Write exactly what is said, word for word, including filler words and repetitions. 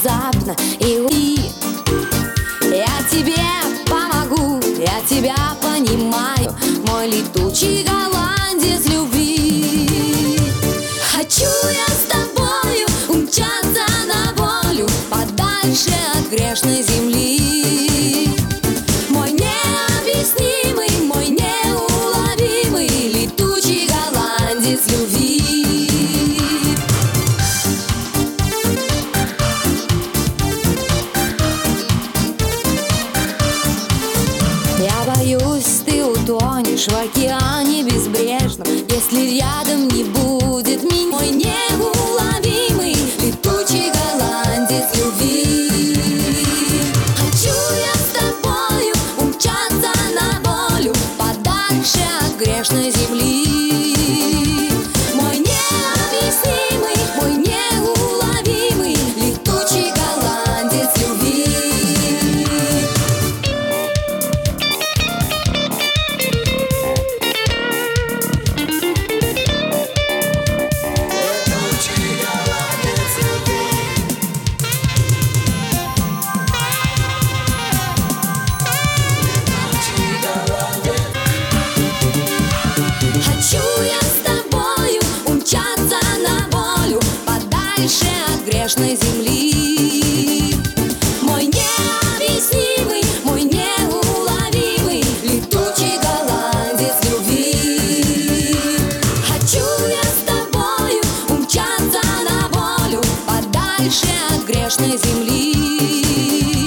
внезапно и уйти. Я тебе помогу, я тебя понимаю, мой летучий голландец любви. Хочу я с тобою умчаться на волю, подальше от грешной земли. Мой необъяснимый, мой неуловимый летучий голландец любви. Я боюсь, ты утонешь в океане безбрежном, если рядом не будет меня. Мой неуловимый летучий голландец любви. Хочу я с тобою умчаться на волю, подальше от грешной земли. Мой необъяснимый, мой неуловимый летучий голландец любви. Хочу я с тобою умчаться на волю, подальше от грешной земли. Мой необъяснимый, мой неуловимый летучий голландец любви. Хочу я с тобою умчаться на волю, подальше от грешной земли.